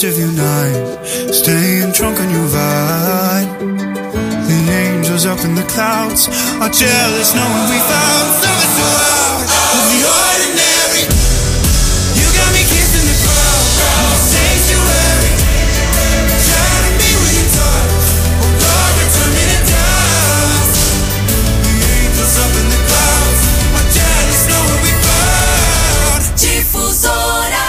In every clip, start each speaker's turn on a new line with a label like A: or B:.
A: of you night, staying drunk on your vibe. The angels up in the clouds are jealous knowing we found something so out of the ordinary. You got me kissing the crowd in the sanctuary, trying to be with you touch. Oh Lord, we're turning it down. The angels up in the clouds are jealous knowing we found.
B: Difusora.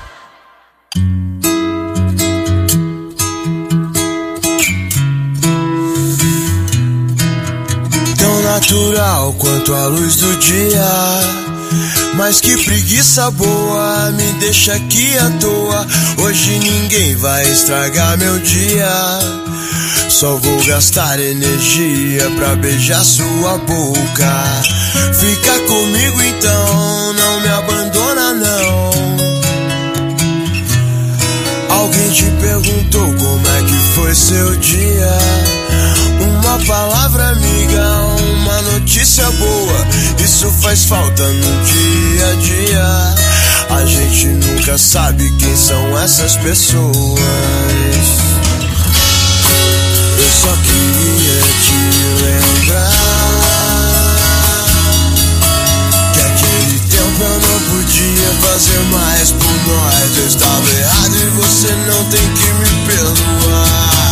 C: Natural quanto a luz do dia, mas que preguiça boa, me deixa aqui à toa. Hoje ninguém vai estragar meu dia, só vou gastar energia pra beijar sua boca. Fica comigo então, não me abandona não. Alguém te perguntou como é que foi seu dia? Uma palavra amiga, uma notícia boa, isso faz falta no dia a dia. A gente nunca sabe quem são essas pessoas. Eu só queria te lembrar que aquele tempo eu não podia fazer mais por nós. Eu estava errado e você não tem que me perdoar.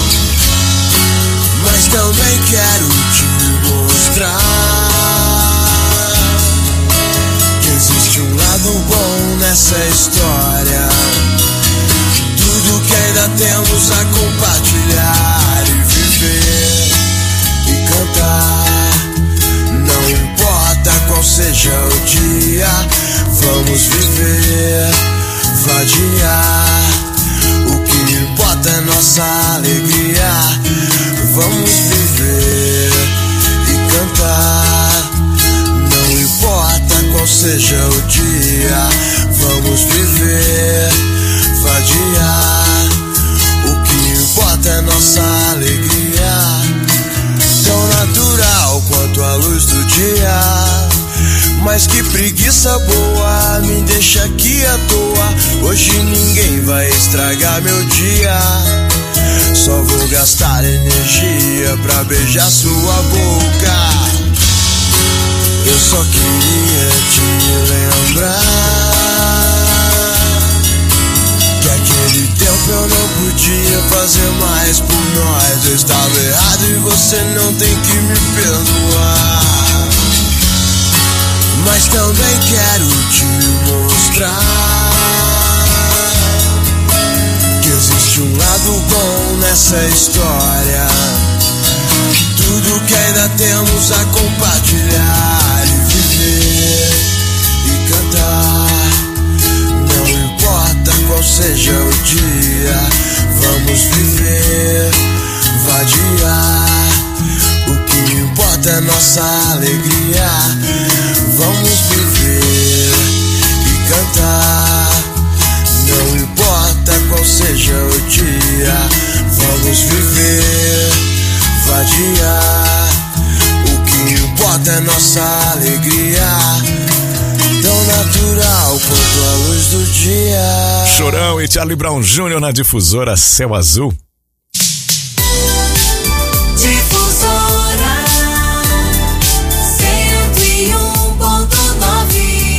C: Mas também quero te mostrar que existe um lado bom nessa história. Tudo que ainda temos a compartilhar e viver e cantar. Não importa qual seja o dia, vamos viver, vadiar. O que importa é nossa alegria. Vamos viver e cantar. Não importa qual seja o dia, vamos viver, vadiar. O que importa é nossa alegria. Tão natural quanto a luz do dia, mas que preguiça boa, me deixa aqui à toa. Hoje ninguém vai estragar meu dia, só vou gastar energia pra beijar sua boca. Eu só queria te lembrar que aquele tempo eu não podia fazer mais por nós. Eu estava errado e você não tem que me perdoar. Mas também quero te mostrar que existe um lado bom nessa história. Tudo que ainda temos a compartilhar e viver e cantar. Não importa qual seja o dia, vamos viver, vadiar. O que importa é nossa alegria. Vamos viver e cantar. Não importa qual seja o dia, vamos viver, vadiar. O que importa é nossa alegria. Tão natural quanto a luz do dia.
D: Chorão e Charlie Brown Jr. na Difusora Céu Azul.
B: Difusora 101.9.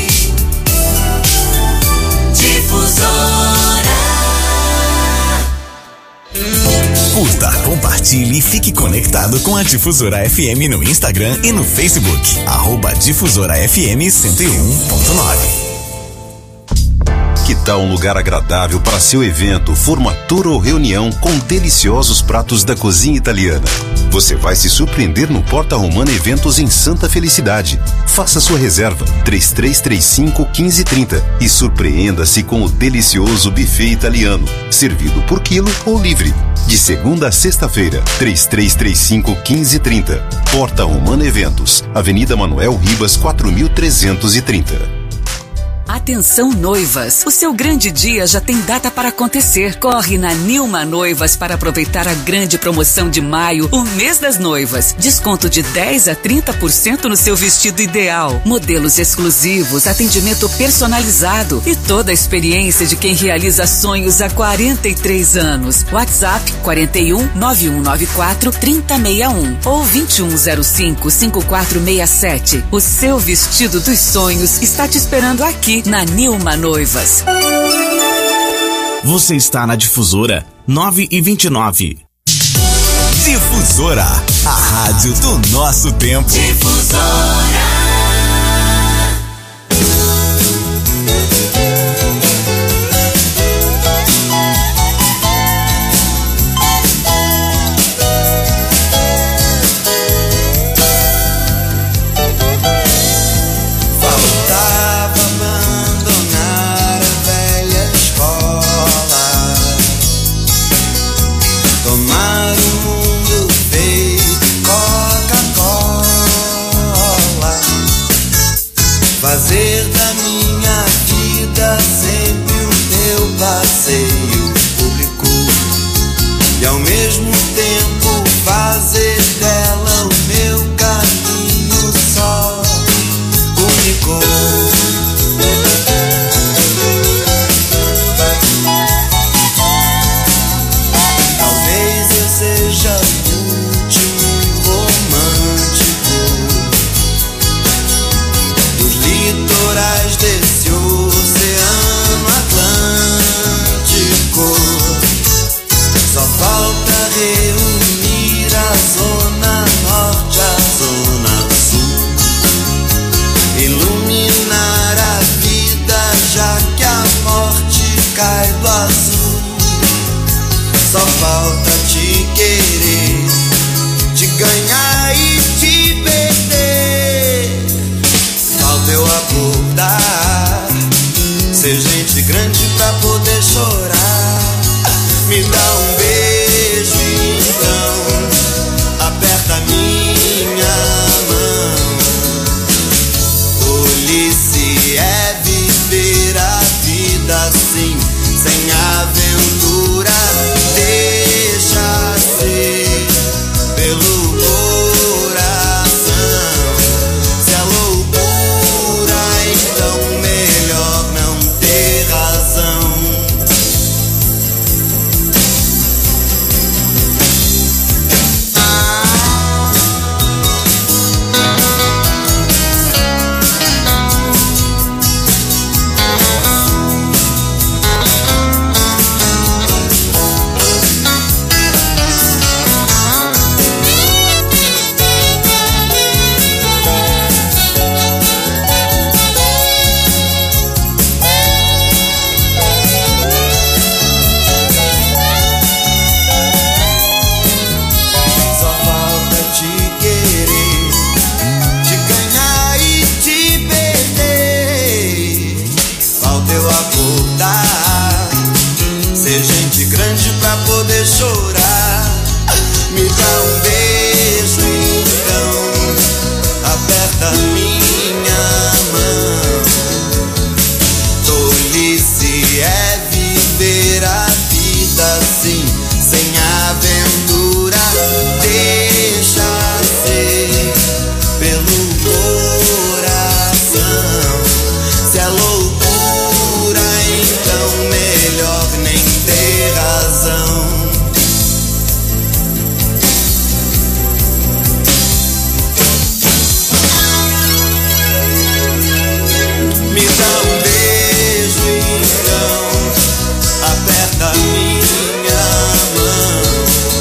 B: Difusora.
D: Curta, compartilhe e fique conectado com a Difusora FM no Instagram e no Facebook. @Difusora FM 101.9.
E: Que tal um lugar agradável para seu evento, formatura ou reunião com deliciosos pratos da cozinha italiana? Você vai se surpreender no Porta Romana Eventos em Santa Felicidade. Faça sua reserva 3335-1530 e surpreenda-se com o delicioso buffet italiano, servido por quilo ou livre. De segunda a sexta-feira, 3335-1530. Porta Romana Eventos, Avenida Manuel Ribas 4330.
F: Atenção noivas, o seu grande dia já tem data para acontecer. Corre na Nilma Noivas para aproveitar a grande promoção de maio, o mês das noivas. Desconto de 10 a 30% no seu vestido ideal. Modelos exclusivos, atendimento personalizado e toda a experiência de quem realiza sonhos há 43 anos. WhatsApp 41 9194 3061 ou 2105 5467. O seu vestido dos sonhos está te esperando aqui na Nilma Noivas.
G: Você está na Difusora 9:29.
D: Difusora, a rádio do nosso tempo.
B: Difusora.
C: Fazer da minha vida sempre o meu passeio público e ao mesmo tempo fazer dela o meu caminho só único. Talvez eu seja o último romântico dos litorais desse oceano Atlântico. Só falta reunir a zona norte à zona sul, iluminar a vida já que a morte cai do azul. Só falta te querer, te ganhar e te perder. Falta eu acordar, ser gente grande pra poder chorar. Me dá um beijo então, aperta minha mão. Tolice é viver a vida assim, sem aventura. Deixa ser pelo coração. Se é loucura, então melhor não ter razão. Só falta te querer, te ganhar e te perder. Falta eu acordar, ser gente grande pra poder chorar. Me dá um beijo então, aperta minha mão. Tolice é viver a vida assim, sem aventura. Deixa ser pelo coração. Se é loucura, então melhor nem ter razão. Me dá um beijo então, aperta minha mão.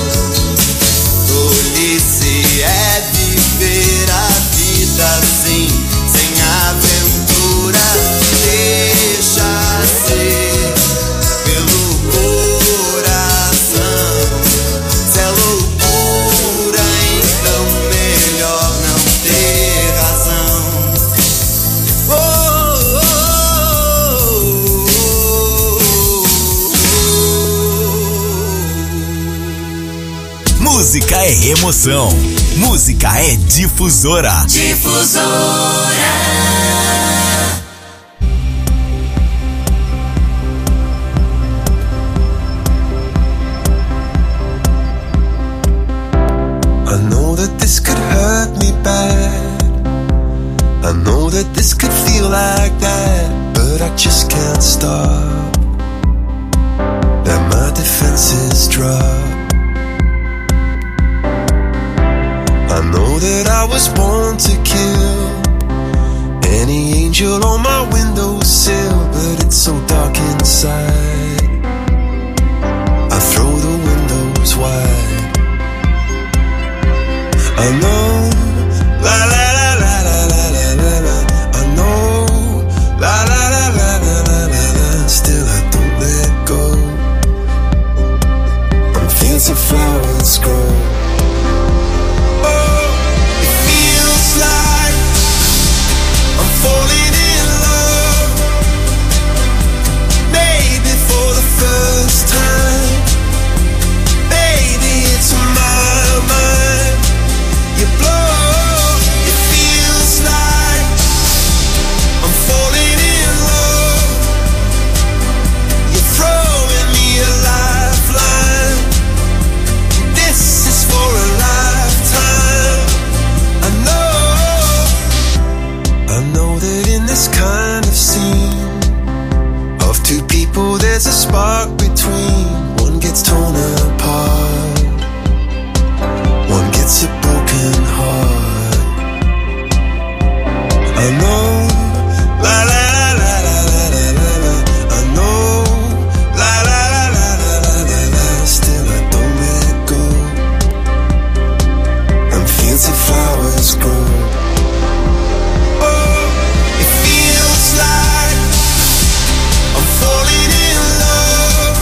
C: Tolice é viver a vida assim, sem aventura. Deixa ser pelo coração. Se é loucura, então melhor não ter razão. Oh, oh, oh, oh.
D: Música é emoção. Música é Difusora.
B: Difusora.
C: defenses drop. I know that I was born to kill any angel on my windowsill, but it's so dark inside. I throw the windows wide. I know, la la la la la la la la. I know, la la la la la la la la. Still I don't let go. On fields of flowers grow. Oh, it feels like I'm falling in love. Maybe for the first time. Baby, it's my mind. You blow. It feels like I'm falling in love. You're throwing me a lifeline. This is for a lifetime. I know that in this kind of scene of two people there's a spark between. One gets torn apart, one gets a broken heart. I know, la la la la la la la la. I know, la la la la la la la la. Still I don't let go. And fields of flowers grow. Oh, it feels like I'm falling in love.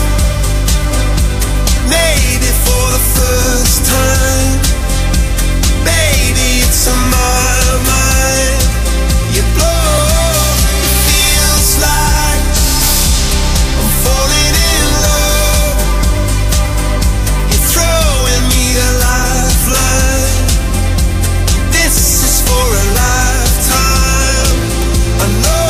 C: Maybe for the first time. Baby, it's on my mind. You blow. It feels like I'm falling in love. You're throwing me a lifeline. This is for a lifetime. I know.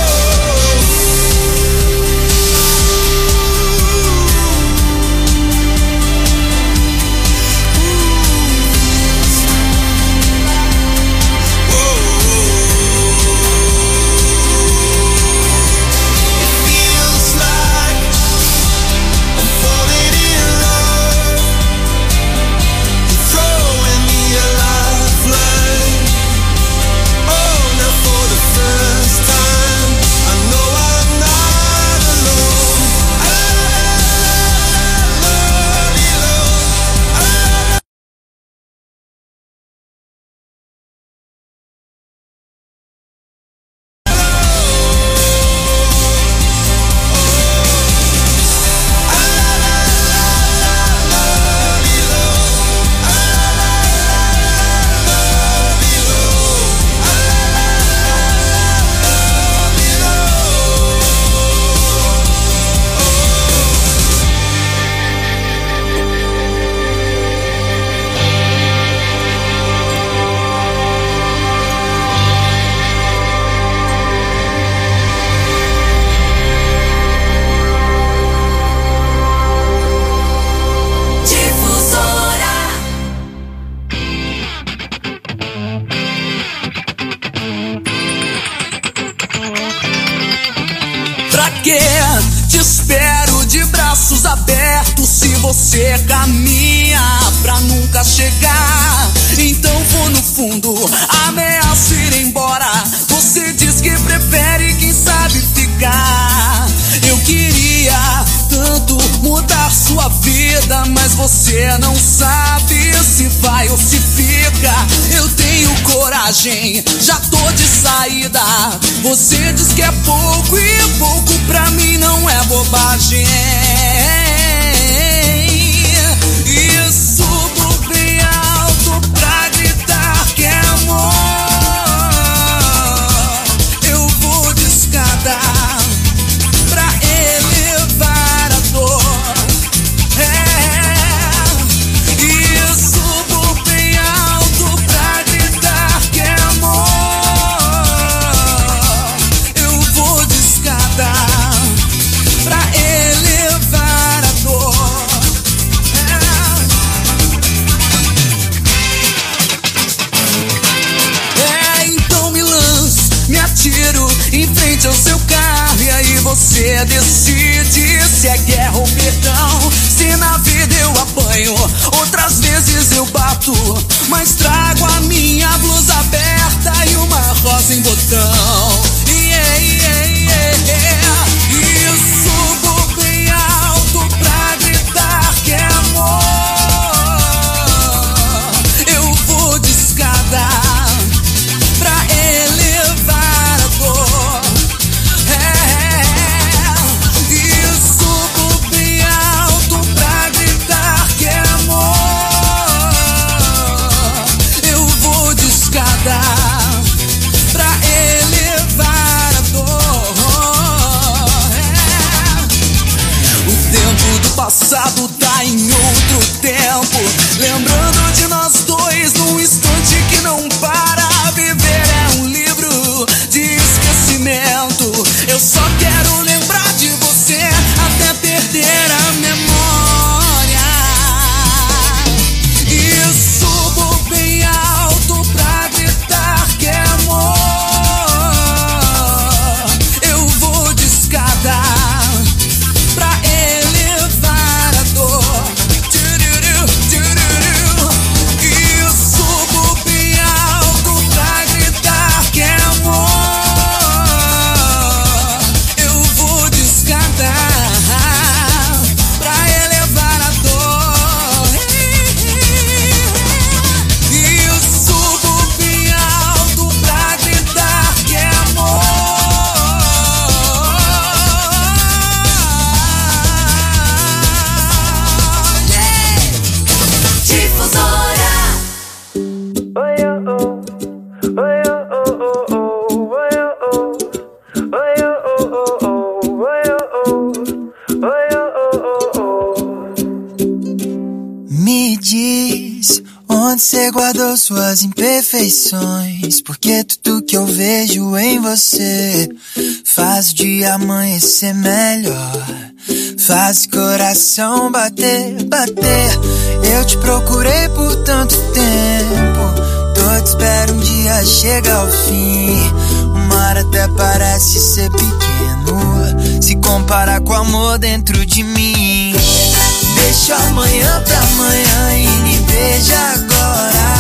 C: Feels like I'm falling in love. You're throwing me a lifeline. Oh, now for the first time, I know I'm not alone.
H: Pra quê? Te espero de braços abertos. Se você caminha pra nunca chegar, então vou no fundo, ameaço ir embora. Você diz que prefere, quem sabe, ficar. Eu queria tanto mudar sua vida, mas você não sabe se vai ou se fica. Eu tenho coragem, já tô de saída. Você diz que é pouco e pouco pra mim não é bobagem. E subo bem alto pra gritar que é amor. Eu vou de escada pra elevar a dor. E subo bem alto pra gritar que é amor. Eu vou de escada pra elevar a dor. Então me lanço, me atiro em frente ao seu carro. E aí você decide se é guerra ou perdão. Se na vida eu apanho, outras vezes eu bato, mas trago a minha blusa aberta e uma rosa em botão. E subo bem alto pra gritar que é amor. Eu vou de escada pra elevar a dor. E subo bem alto pra gritar que é amor. Eu vou de escada pra elevar a dor. O tempo do passado tá em outro tempo, lembrando de nós dois num instante que não para. Viver é um livro de esquecimento. Eu só quero lembrar de você até perder a memória. E subo bem alto pra gritar que é amor. Eu vou de escada pra elevar a dor. E subo bem alto pra gritar que é amor. Eu vou de escada pra elevar a dor. E subo bem alto pra gritar que é amor.
B: Difusora.
I: Me diz onde você guardou suas imperfeições, porque tudo que eu vejo em você faz o dia amanhecer melhor, faz o coração bater, bater. Eu te procurei por tanto tempo, todo espero um dia chegar ao fim. O mar até parece ser pequeno, se comparar com o amor dentro de mim. Deixa amanhã pra amanhã e me beija agora,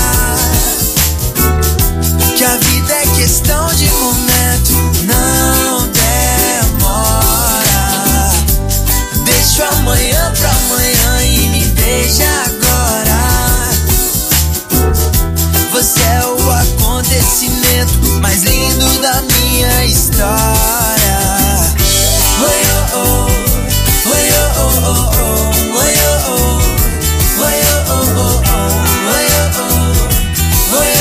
I: que a vida é questão de momento, não demora. Deixa amanhã pra amanhã e me beija agora. Você é o acontecimento mais lindo da minha história. Oi, oh, oh. Oi, oh, oh, oh, oh. Oi, oh, oh. Oi, oh, oh, oh, oh. Oi, oh, oh. Oi,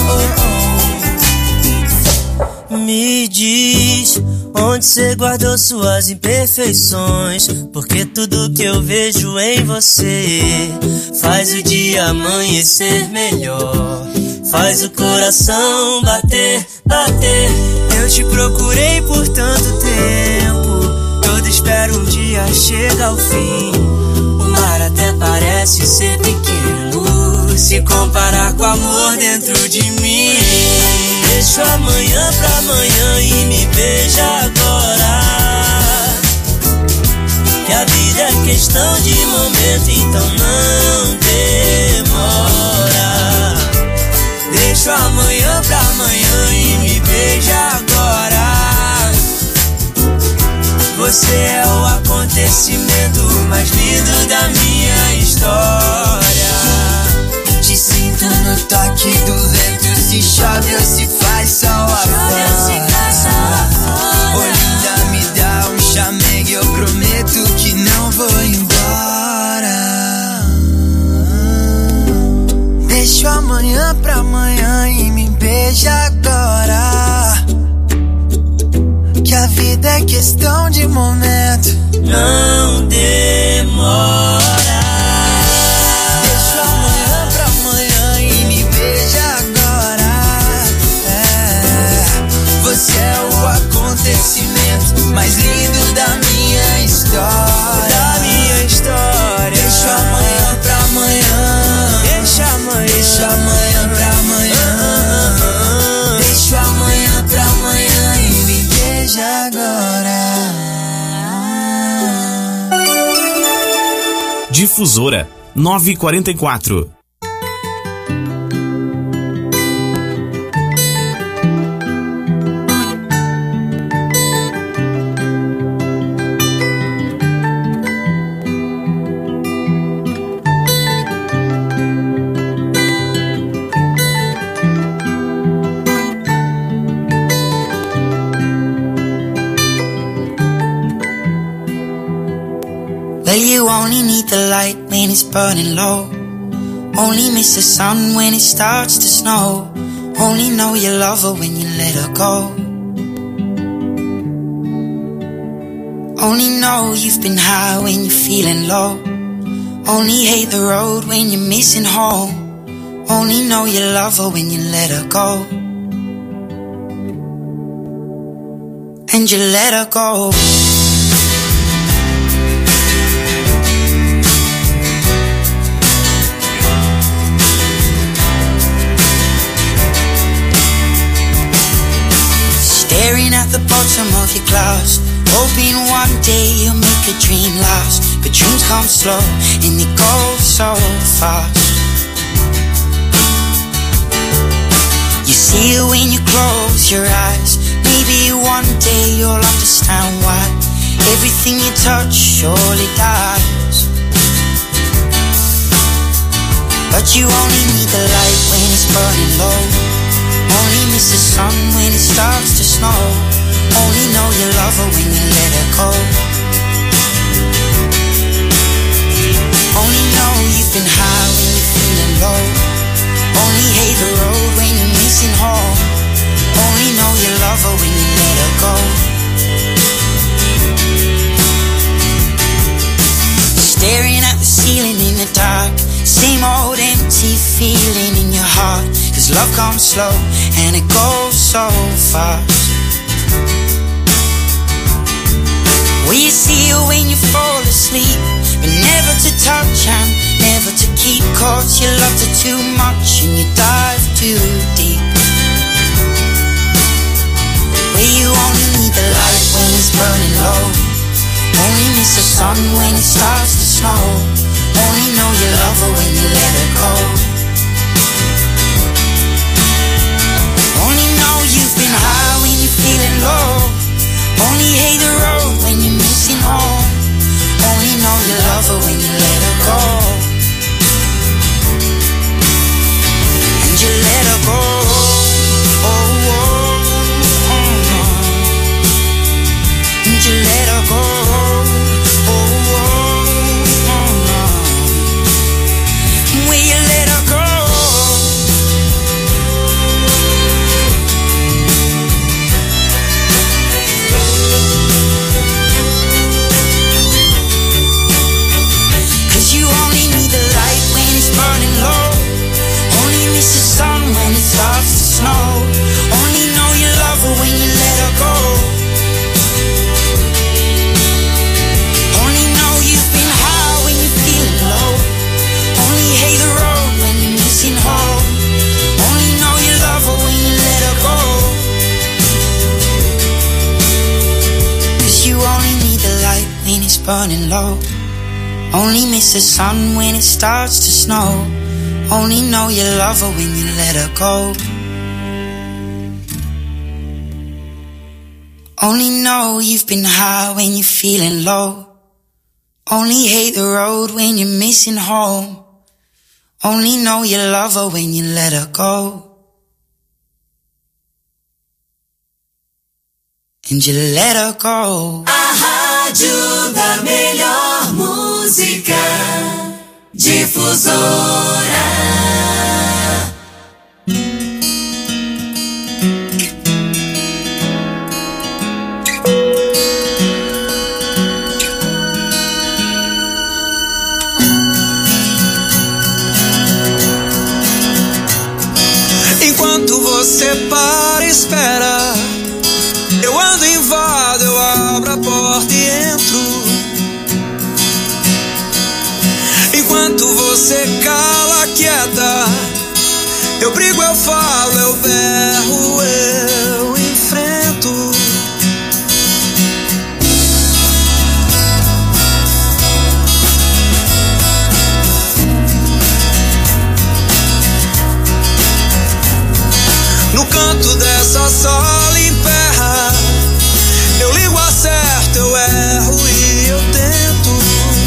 I: oh, oh, oh.
J: Me diz onde você guardou suas imperfeições, porque tudo que eu vejo em você faz o dia amanhecer melhor, faz o coração bater, bater.
I: Eu te procurei por tanto tempo, todo espero um dia chega ao fim.
J: O mar até parece ser pequeno, se comparar com o amor dentro de mim. Deixa amanhã pra amanhã e me beija agora, que a vida é questão de momento, então não demora. Deixa amanhã pra amanhã e me beija agora. Você é o acontecimento mais lindo da minha história.
I: Te sinto no toque do vento, se chove ou se faz sol afora. Ô linda, me dá um chamego, eu prometo que não vou embora. Deixa amanhã pra amanhã e me beija agora, que a vida é questão de momento,
J: não demora.
I: Deixa amanhã pra amanhã e me beija agora. Você é o acontecimento mais lindo da minha história.
J: Da minha história.
I: Deixa amanhã pra amanhã.
J: Deixa amanhã.
I: Deixa amanhã pra amanhã. Deixa amanhã pra amanhã e me beija agora.
G: Difusora 944.
I: Well, you only need the light when it's burning low. Only miss the sun when it starts to snow. Only know you love her when you let her go. Only know you've been high when you're feeling low. Only hate the road when you're missing home. Only know you love her when you let her go. And you let her go. Staring at the bottom of your glass, hoping one day you'll make a dream last. But dreams come slow and they go so fast. You see it when you close your eyes. Maybe one day you'll understand why everything you touch surely dies. But you only need the light when it's burning low. Only miss the sun when it starts to snow. Only know you love her when you let her go. Only know you've been high when you're feeling low. Only hate the road when you're missing home. Only know you love her when you let her go. Staring at the ceiling in the dark, same old empty feeling in your heart. Cause love comes slow and it goes so fast. Well, you see her when you fall asleep, but never to touch and never to keep. Cause you loved her too much and you dive too deep. Well, you only need the light when it's burning low. Only miss the sun when it starts to snow. Only know you love her when you let her go. Only know you've been high when you're feeling low. Only hate the road when you're missing home. Only know you love her when you let her go. And you let her go. Oh, oh, oh, oh. And you let her go. Oh, oh, oh, oh. Will you let her go? Cause you only need the light when it's burning low. Only miss the sun when it starts to snow. Only know you love her when you let her go. Only know you've been high when you're feeling low. Only hate the road when you're missing home. Only know you love her when you let her go. Cause you only need the light when it's burning low. Only miss the sun when it starts to snow. Only know you love her when you let her go. Only know you've been high when you're feeling low. Only hate the road when you're missing home. Only know you love her when you let her go. And you let her go.
B: A rádio da melhor música, Difusora.
K: Enquanto você para e espera, eu ando, invado, eu abro a porta e entro. Enquanto você cala, quieta, eu brigo, eu falo, eu berro, eu enfrento. canto dessa sala emperra. Eu ligo, acerto, eu erro e eu tento.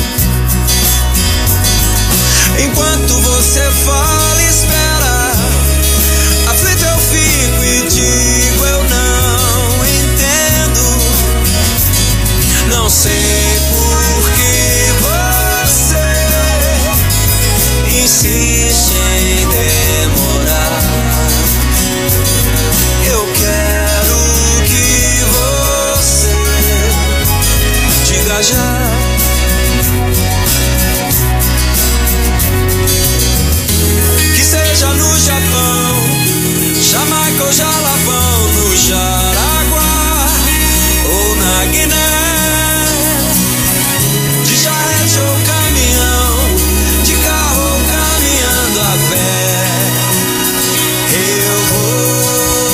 K: Enquanto você fala e espera, aflito eu fico e digo eu não entendo. Não sei por que você insiste em demorar. Eu quero que você diga já. Que seja no Japão, Jamaica ou Jalapão, no Jaraguá ou na Guiné, de charrete ou caminhão, de carro ou caminhando a pé, eu vou.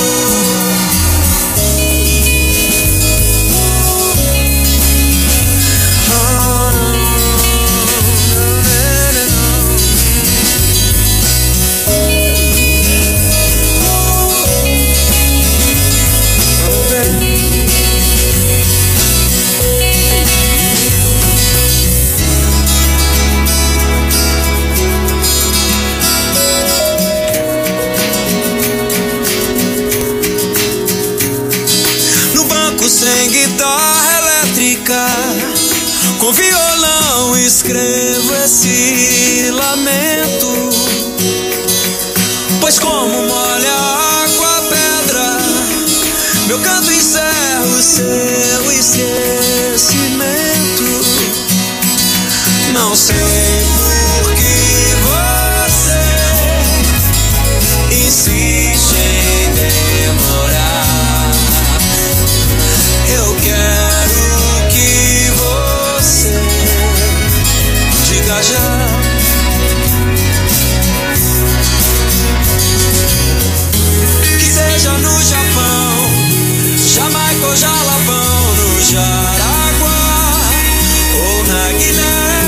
K: Sem guitarra elétrica, com violão escrevo esse lamento. Pois como molha a água a pedra, meu canto encerra o seu esquecimento. Não sei por que você insiste em demorar. Eu quero que você diga já. Que seja no Japão, Jamaica ou Jalapão, no Jaraguá ou na Guiné,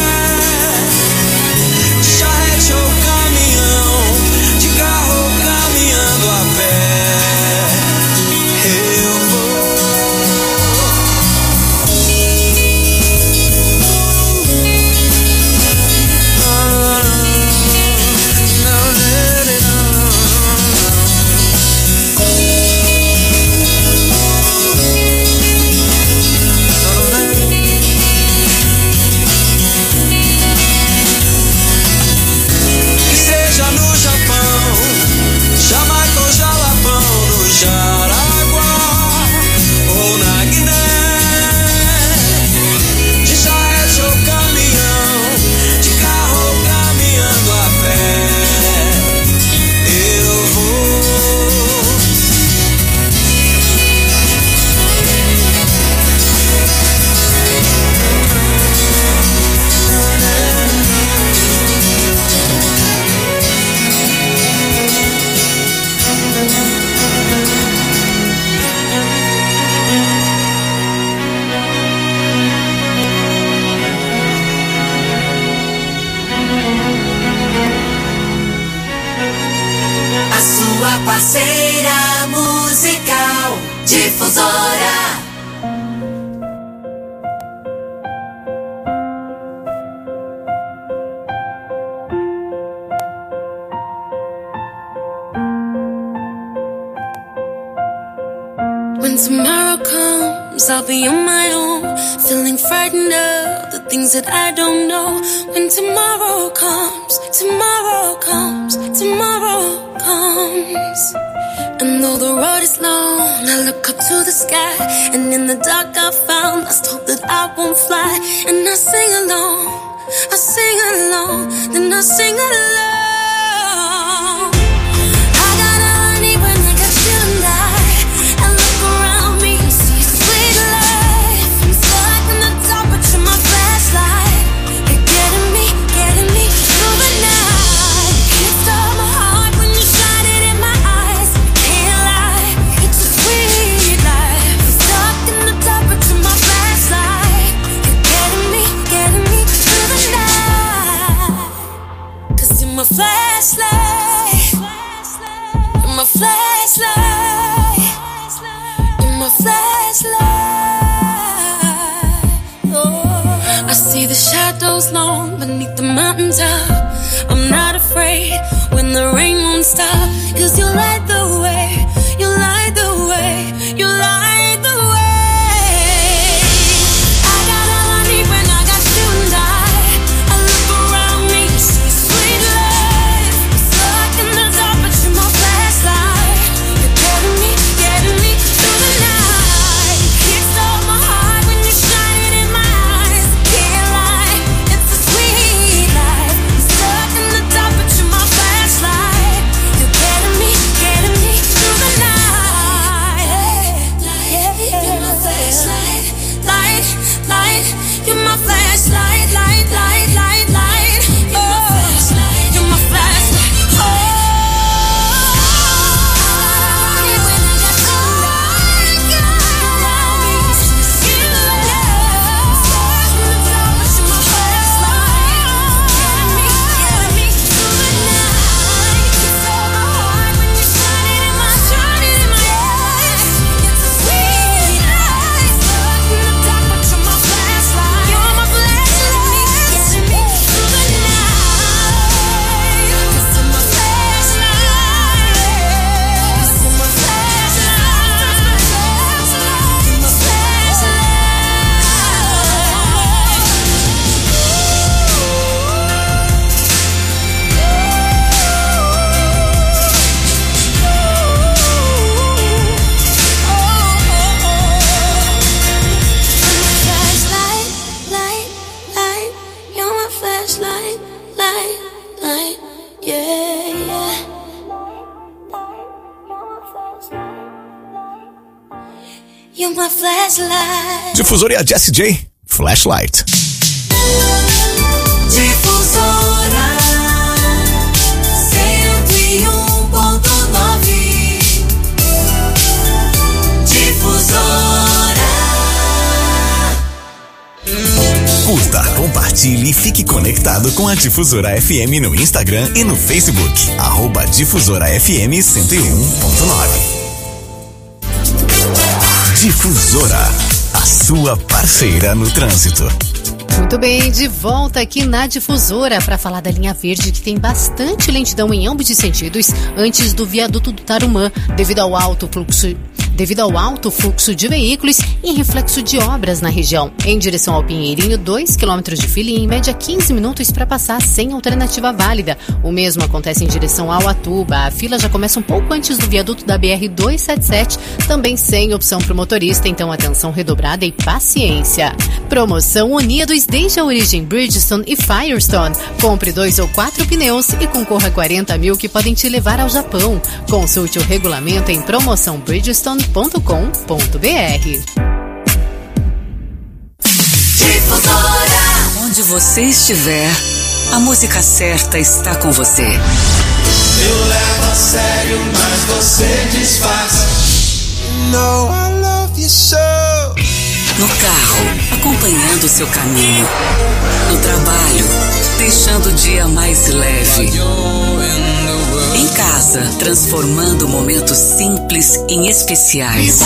K: de charrete ou caminhão, de carro ou caminhando a pé, eu vou. Jamaica ou Jalapão, no Jaraguá ou na Guiné, de charrete ou caminhão, de carro ou caminhando a pé, eu vou.
B: A sua parceira musical, Difusora.
L: When tomorrow comes, I'll be on my own, feeling frightened of the things that I don't know. When tomorrow comes, tomorrow comes, tomorrow comes. And though the road is long, I look up to the sky, and in the dark I found lost hope that I won't fly. And I sing along, then I sing along. I got all I need when I got you and I look around me and see sweet life. I'm stuck in the dark, but you're my flashlight. You're getting me through the night. Can't stop my heart when you shine it in my eyes. Can't lie, it's a sweet life. I'm stuck in the dark, but you're my flashlight. You're getting me through the night. 'Cause see the shadows long beneath the mountaintop. I'm not afraid when the rain won't stop. 'Cause you light the way, you light the way, you light the way. I got all I need when I got you and I look around me, see sweet life. Stuck in the dark, but you're my flashlight. You're getting me through the night. Kickstart my heart when you shine in my eyes. Can't lie, it's a sweet life. Stuck in the dark, but you're my flashlight. You're getting me through the night. You're my flashlight, light, light. You're my flashlight, light, light, light, light. You're my flashlight. Oh. You're my flashlight.
D: Difusora e a Jessie J, Flashlight.
B: Difusora 101.9. Difusora.
D: Curta, compartilhe e fique conectado com a Difusora FM no Instagram e no Facebook. @Difusora FM 101.9. Difusora, a sua parceira no trânsito.
M: Muito bem, de volta aqui na Difusora para falar da linha verde, que tem bastante lentidão em ambos os sentidos antes do viaduto do Tarumã, devido ao alto fluxo de veículos e reflexo de obras na região. Em direção ao Pinheirinho, 2 km de fila e em média 15 minutos para passar sem alternativa válida. O mesmo acontece em direção ao Atuba. A fila já começa um pouco antes do viaduto da BR-277, também sem opção para o motorista, então atenção redobrada e paciência. Promoção Unidos desde a origem Bridgestone e Firestone. Compre 2 ou 4 pneus e concorra a 40 mil que podem te levar ao Japão. Consulte o regulamento em promoçãobridgestone.com.br.
B: Difusora.
F: Onde você estiver, a música certa está com você.
K: Eu levo a sério, mas você disfarça.
C: No, I love you so.
F: No carro, acompanhando o seu caminho. No trabalho, deixando o dia mais leve. Em casa, transformando momentos simples em especiais.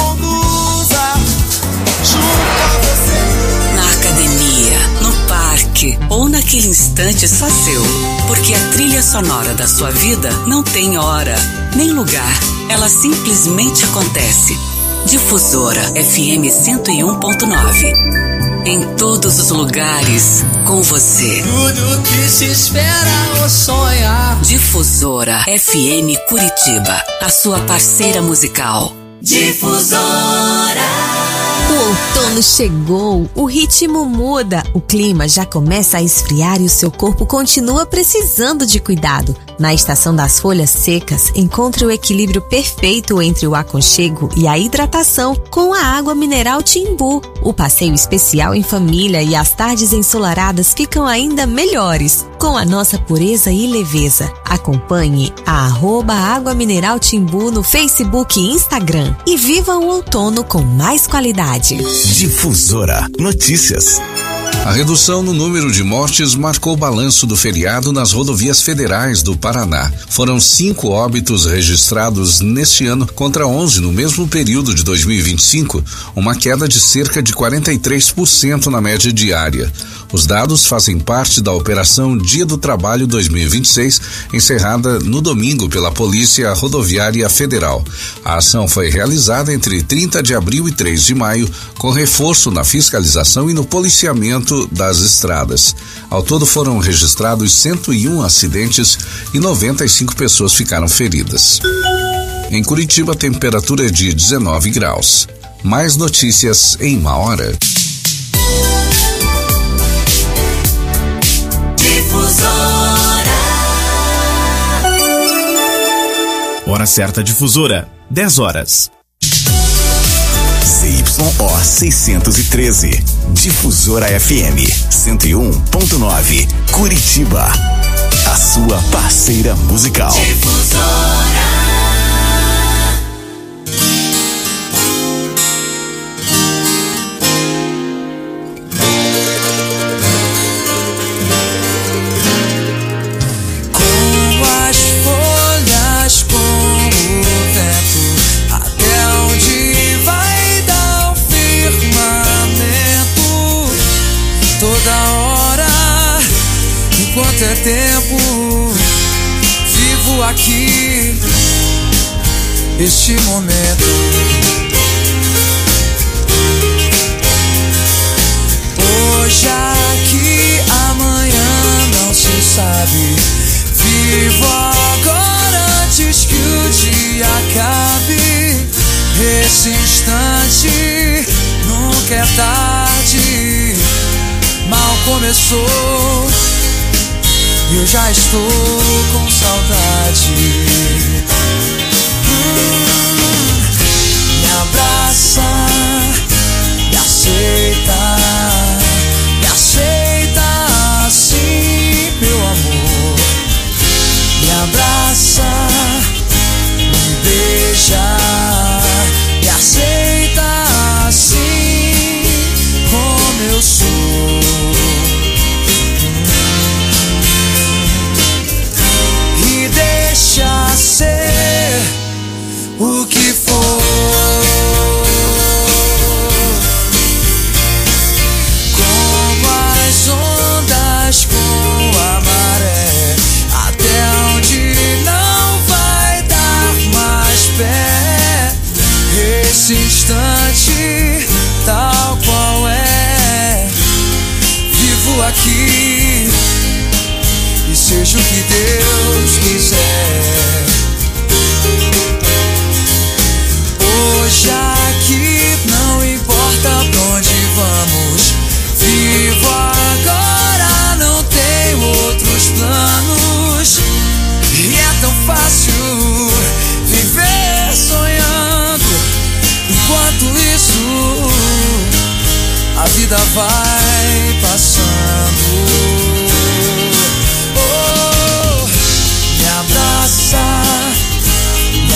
F: Na academia, no parque ou naquele instante só seu. Porque a trilha sonora da sua vida não tem hora, nem lugar. Ela simplesmente acontece. Difusora FM 101.9. Em todos os lugares, com você.
H: Tudo que se espera ou sonha.
F: Difusora FM Curitiba, a sua parceira musical.
B: Difusora.
N: O outono chegou, o ritmo muda, o clima já começa a esfriar e o seu corpo continua precisando de cuidado. Na estação das folhas secas, encontre o equilíbrio perfeito entre o aconchego e a hidratação com a água mineral Timbu. O passeio especial em família e as tardes ensolaradas ficam ainda melhores, com a nossa pureza e leveza. Acompanhe a @Água Mineral Timbu no Facebook e Instagram e viva o outono com mais qualidade.
D: Difusora Notícias.
O: A redução no número de mortes marcou o balanço do feriado nas rodovias federais do Paraná. Foram 5 óbitos registrados neste ano contra 11 no mesmo período de 2025, uma queda de cerca de 43% na média diária. Os dados fazem parte da Operação Dia do Trabalho 2026, encerrada no domingo pela Polícia Rodoviária Federal. A ação foi realizada entre 30 de abril e 3 de maio, com reforço na fiscalização e no policiamento das estradas. Ao todo foram registrados 101 acidentes e 95 pessoas ficaram feridas. Em Curitiba, a temperatura é de 19 graus. Mais notícias em 1 hora.
G: Hora certa difusora, 10 horas.
D: ZYO 613, Difusora FM 101.9, Curitiba. A sua parceira musical.
B: Difusora.
K: Enquanto é tempo, vivo aqui este momento. Hoje aqui, amanhã não se sabe. Vivo agora antes que o dia acabe. Esse instante nunca é tarde. Mal começou e eu já estou com saudade. Me abraça, me aceita assim, meu amor. Me abraça, me beija, me aceita assim, como eu sou. Deixa ser o que for. Como as ondas com a maré, até onde não vai dar mais pé. Esse instante, tal qual é, vivo aqui. E seja o que Deus quiser. Hoje aqui não importa pra onde vamos. Vivo agora, não tenho outros planos. E é tão fácil viver sonhando. Enquanto isso, a vida vai passando. Me abraça, me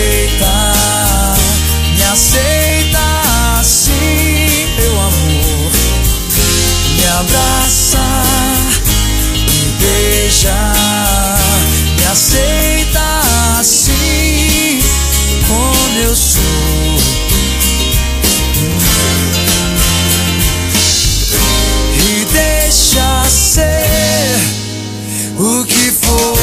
K: aceita assim, meu amor. Me abraça, me beija, me aceita assim, como eu sou. E deixa ser o que for.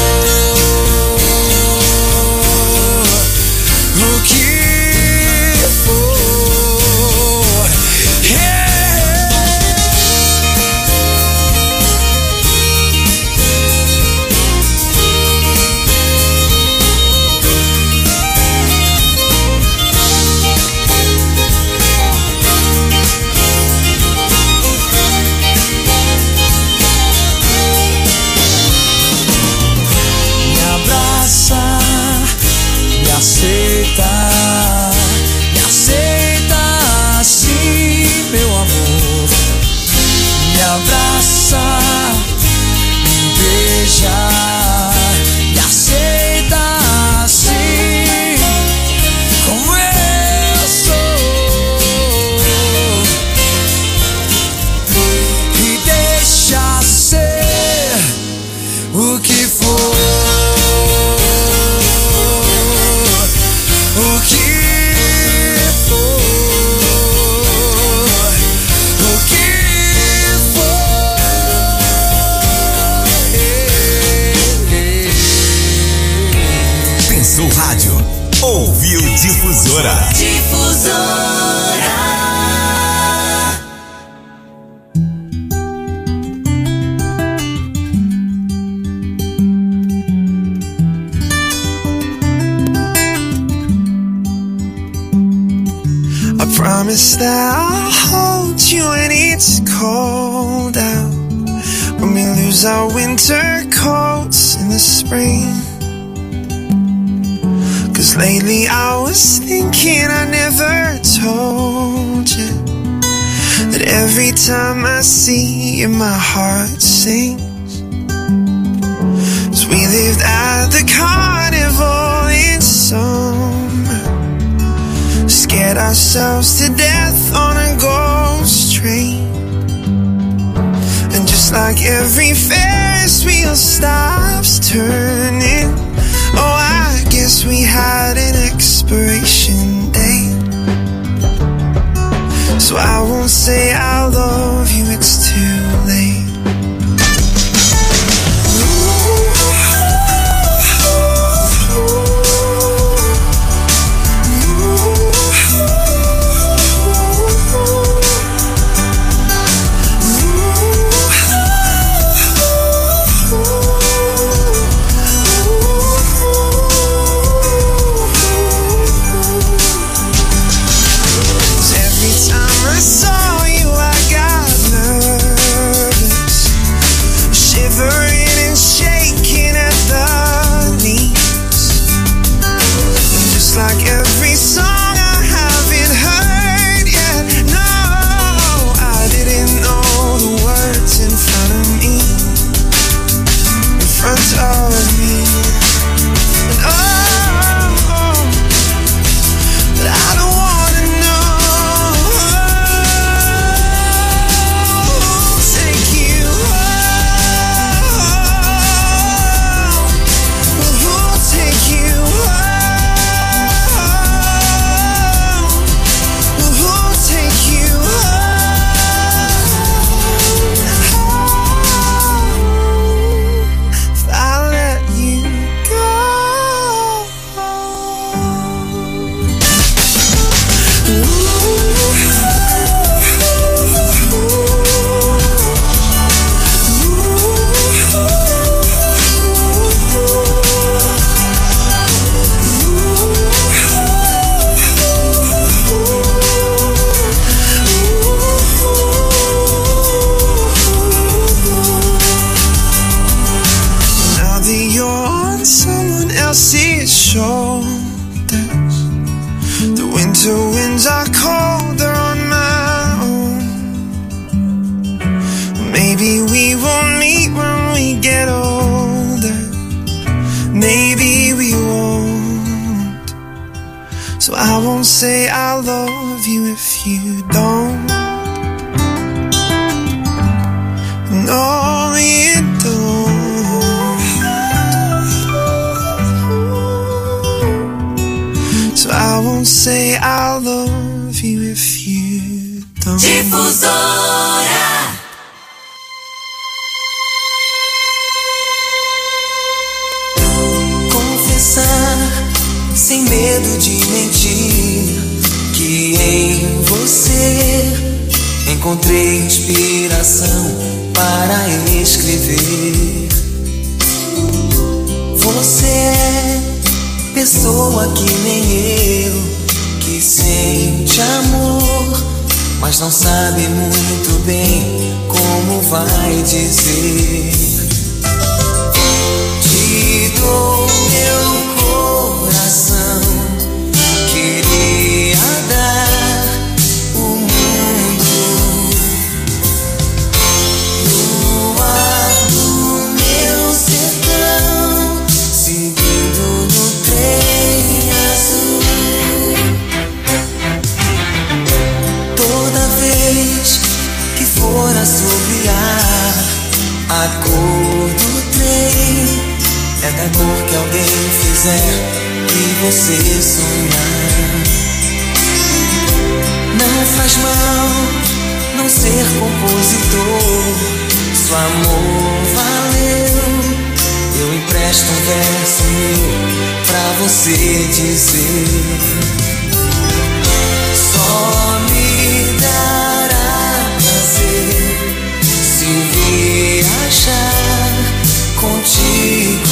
D: ouviu Difusora.
B: Difusora.
A: I promise that I'll hold you when it's cold out, when we lose our winter coats in the spring. 'Cause lately I was thinking I never told you that every time I see you my heart sings. 'Cause we lived at the carnival in summer, scared ourselves to death on a ghost train, and just like every Ferris wheel stops turning, oh I guess we had an expiration date. So I won't say I love you, it's too late. Say I love you if you don't. No, you don't. So I won't say I love you if you don't.
B: Difusora.
K: Confessar sem medo de mentir que em você encontrei inspiração para escrever. Você é pessoa que nem eu, que sente amor, mas não sabe muito bem como vai dizer. Te dou meu coração, queria dar o mundo no ar do meu sertão, seguindo no trem azul. Toda vez que for assobiar a cor do trem, é da cor que alguém fizer e você sonhar. Não faz mal não ser compositor, se o amor valeu, eu empresto um verso meu pra você dizer. Só me dará prazer se viajar contigo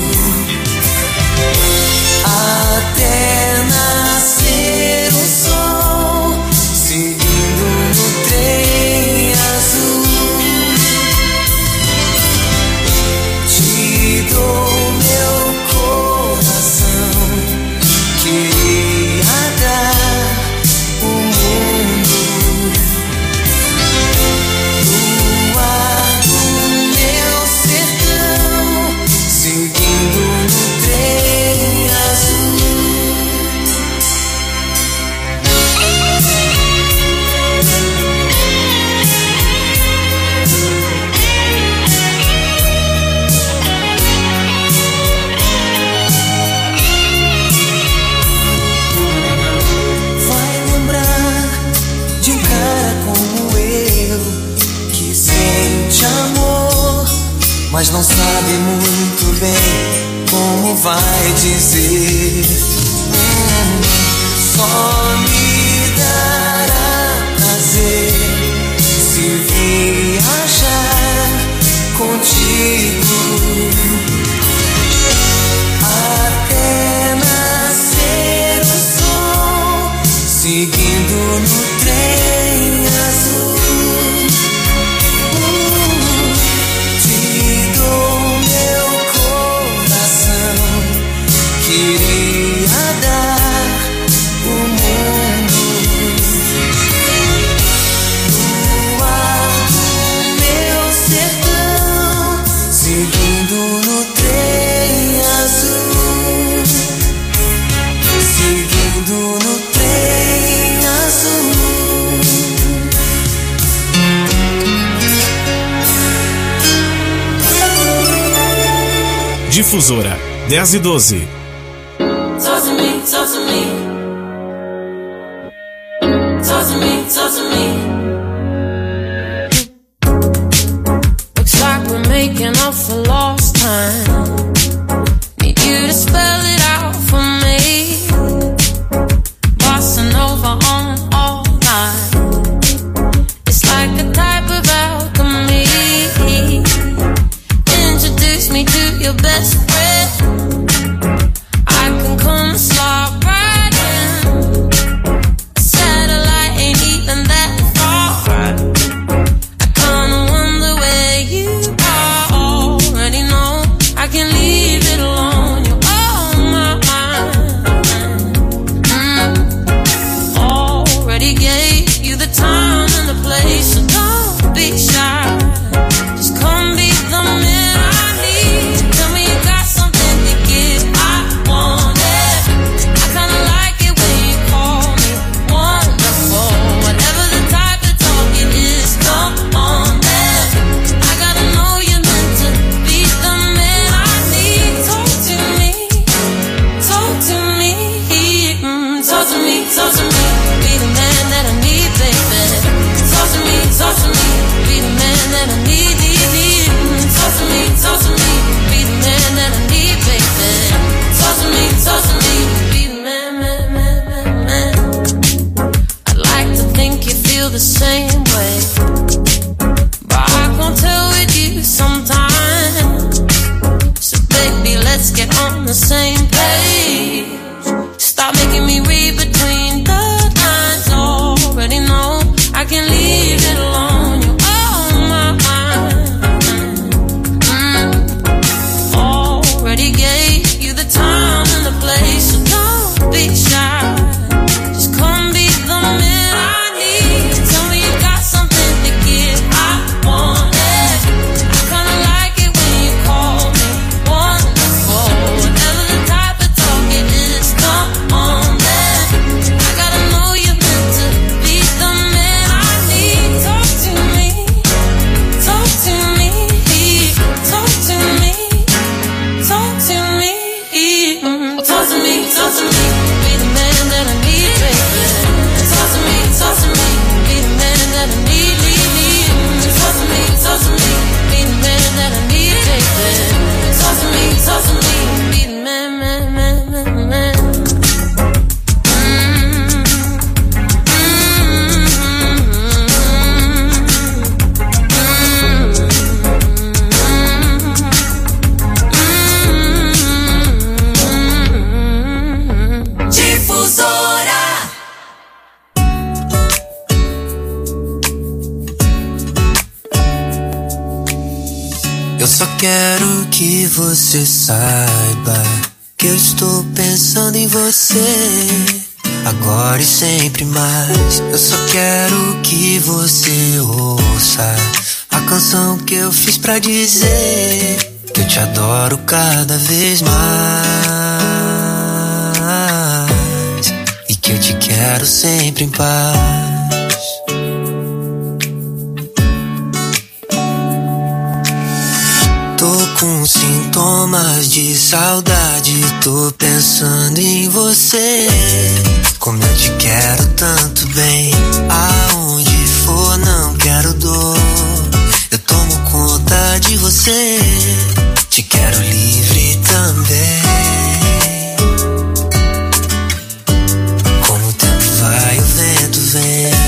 K: até nascer o sol, seguindo no trem azul. Te dou meu coração, queria dar o mundo. No ar do meu sertão, seguindo no trem azul. Vai lembrar de um cara como eu, que sente amor, mas não sabe muito bem como vai dizer. Só me dará prazer se viajar contigo até nascer o sol, seguindo no trem azul. Te dou meu coração, queria dar o mundo. No ar do meu sertão, seguindo no trem azul, seguindo no trem azul.
G: Difusora 10 e 12.
B: Talk to me, talk to me. Talk to me, talk to me. Looks like we're making up for lost time. Need you to spell it out for me. Bossa Nova on all night. It's like a type of alchemy. Introduce me to your best friend. I can come and slide right in. A satellite ain't even that far. I kinda wonder where you are. Already know I can leave it alone. You're on my mind. Already gave you the time and the place, so don't be shy. Just come be the man I need. Tell me you got something to give. I want it. I kinda like it when you call me wonderful. Whatever the type of talk it is, come on then. I gotta know you're meant to be the man I need. Talk to me, talk to me, talk to me, talk to me. Be the man that I need, baby. Talk to me, be the man that I need, need. Talk to me, be the man that I need, baby. Talk to me, be the man, man, man, man, man. I like to think you feel the same way, but I can't tell with you sometimes. So baby, let's get on the same page. Stop making me read between the lines. Already know I can leave it alone. You're on my mind. Already gave you the time and the place, so don't be shy. Just come be the man I need. Tell me you got something to give. I want it. I kinda like it when you call me wonderful. Whatever the type of talk it is, come on then. I gotta know you're meant to be the man I need. Talk to me, talk to me, talk to me, talk to me, talk to me, talk to me. Be the man that I need, baby. Talk to me, be the man that I need, need. Talk to me, be the man that I need, baby. Talk to me,
K: só quero que você saiba que eu estou pensando em você, agora e sempre mais. Eu só quero que você ouça a canção que eu fiz pra dizer que eu te adoro cada vez mais e que eu te quero sempre em paz. Com sintomas de saudade, tô pensando em você. Como eu te quero tanto bem, aonde for não quero dor. Eu tomo conta de você, te quero livre também. Como o tempo vai, o vento vem.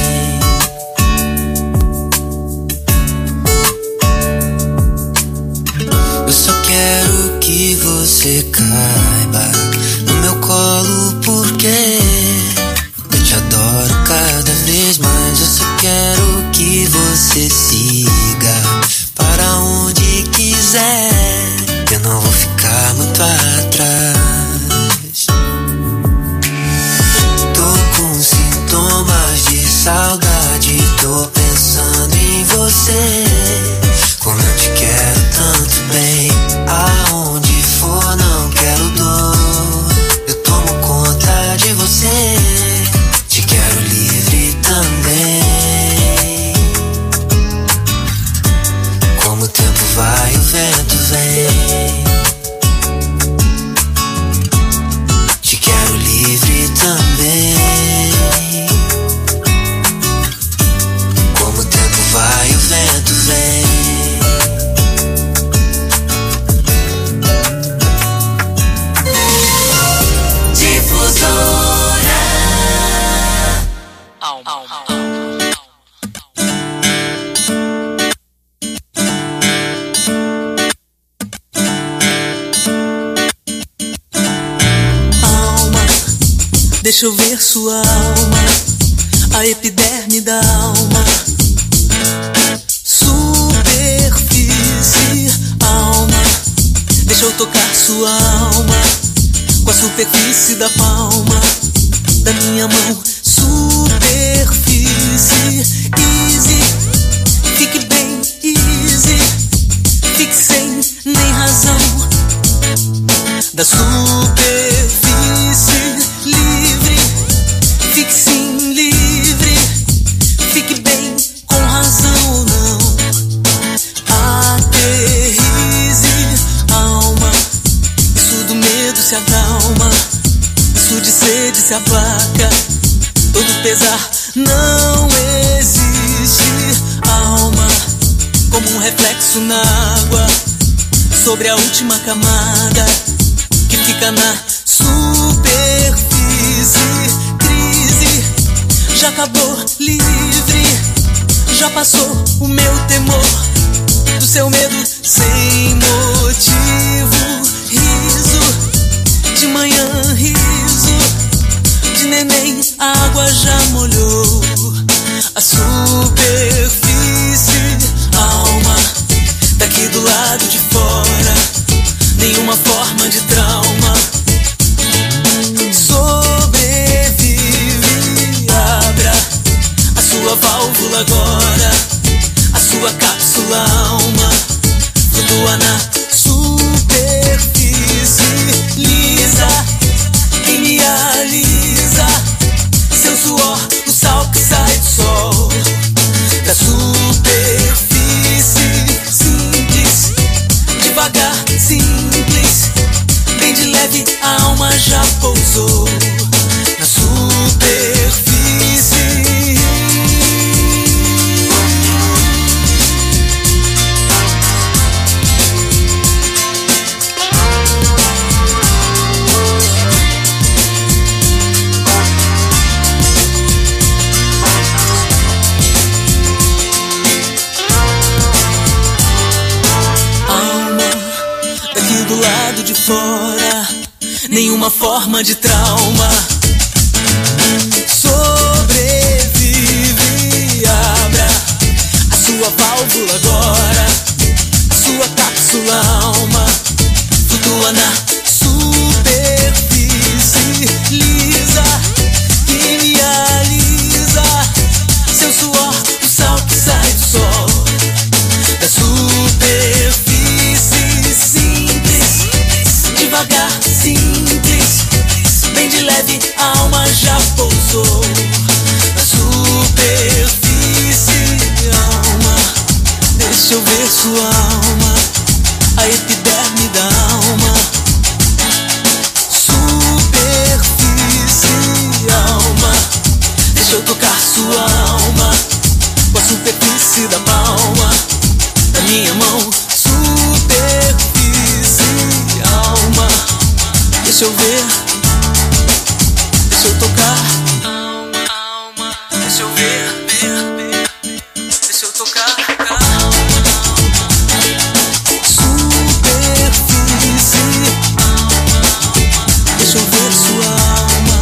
K: Eu só quero que você caiba no meu colo, porque eu te adoro cada vez mais. Eu só quero que você siga para onde quiser, eu não vou ficar muito atrás. Tô com sintomas de saudade, tô pensando em você. Como eu te quero tanto bem, aonde for não quero dor. Eu tomo conta de você, te quero livre também. Como o tempo vai, o vento vem. Te quero livre também. Como o tempo vai, o vento vem.
H: Deixa eu ver sua alma, a epiderme da alma. Superfície, alma. Deixa eu tocar sua alma com a superfície da palma da minha mão. Superfície, easy. Fique bem, easy. Fique sem nem razão. Da superfície livre, fique sim livre, fique bem com razão ou não. Aterrize, alma, isso do medo se acalma, isso de sede se aplaca, todo pesar não existe, alma, como um reflexo na água, sobre a última camada, que fica na superfície. Crise, já acabou, livre, já passou o meu temor, do seu medo sem motivo. Riso, de manhã riso, de neném a água já molhou a superfície, alma, daqui do lado de fora, nenhuma forma de trauma. Sua válvula agora, a sua cápsula alma, flutua na superfície lisa, quem me alisa, seu suor, o sal que sai do sol, da superfície simples, devagar, simples, bem de leve, a alma já pousou na superfície. De fora, nenhuma forma de trauma. Sobrevive, abra a sua válvula agora, a sua cápsula Flutua na superfície lisa que me alisa. Seu suor, o sal que sai do sol. Da superfície simples, devagar, simples, bem de leve, a alma já pousou. Na superfície, alma, deixa eu ver sua alma, a epiderme da alma. Superfície, alma, deixa eu tocar sua alma, com a superfície da palma da minha mão. Superfície, alma, deixa eu ver, deixa eu tocar, deixa eu ver, deixa eu tocar. Superfície, deixa eu ver sua alma.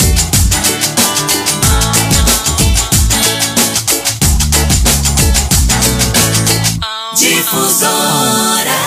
B: Difusora.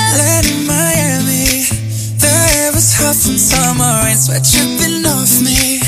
K: Summer rain, sweat dripping off me.